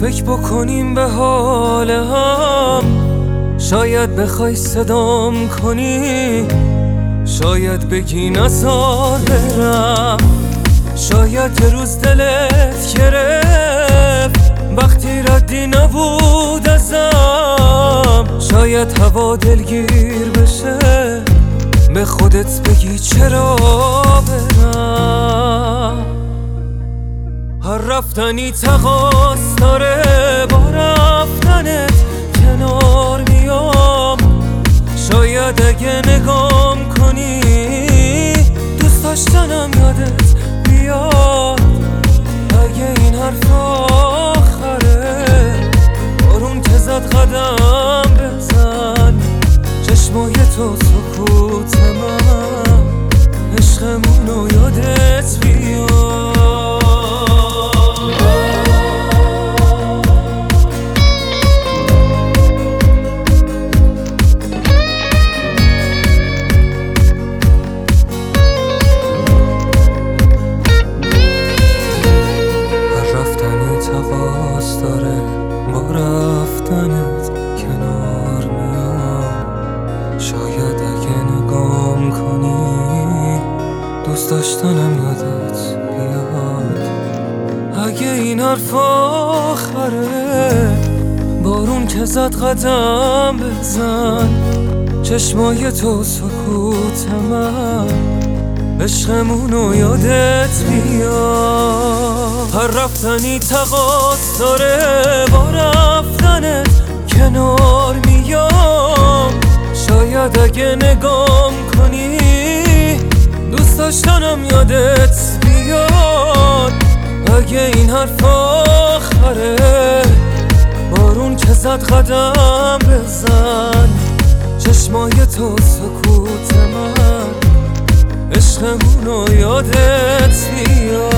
فکر بکنیم به حال هم. شاید بخوای صدام کنی، شاید بگی نزار برم. شاید یه روز دلت گرفت وقتی ردی نبود ازم. شاید هوا دلگیر بشه، به خودت بگی چرا برم. هر رفتنی تقاص داره، با رفتنت کنار میام. شاید اگه نگام کنی، دوست داشتنم یادت بیاد. اگه این حرف آخره، بارون که زد قدم بزن. چشمای تو سکوت من، عشقمونو یادت بیاد. تقاص داره، با رفتنت کنار میام. شاید اگه نگام کنی، دوست داشتنم یادت بیاد. اگه این حرف آخره، بارون که زد قدم بزن. چشمای تو سکوت من، عشقمونو یادت بیاد. هر رفتنی تقاص داره، با رفتنت کنار میام. شاید اگه نگام کنی، دوست داشتنم یادت بیاد. اگه این حرف آخره، بارون که زد قدم بزن. چشمای تو سکوت من، عشقمونو یادت بیاد.